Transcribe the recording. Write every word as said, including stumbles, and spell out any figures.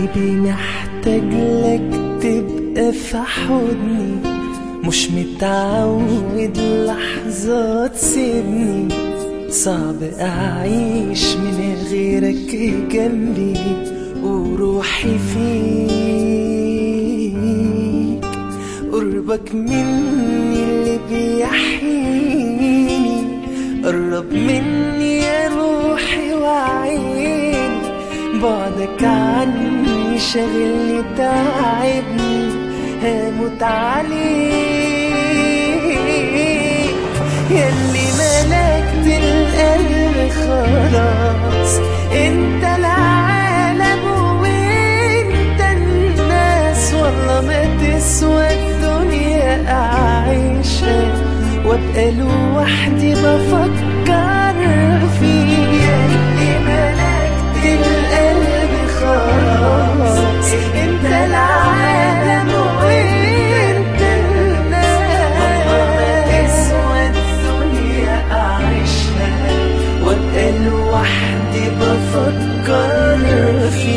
حبيبي محتاج لك تبقى في حضني، مش متعود لحظة تسيبني، صعب أعيش من غيرك جنبي وروحي فيك. قربك مني اللي بيحييني، قرب مني يا روحي وعيني، بعدك عني شاغلني تعبني هموت عليك. ياللي ملكت القلب خلاص، انت العالم وانت الناس، والله ما تسوى الدنيا اعيشها وابقى لوحدي بفكر فيك. ياللي ملكت القلب خلاص، انت العالم وانت الناس، والله ما تسوى الدنيا اعيشها وابقى لوحدي بفكر فيك.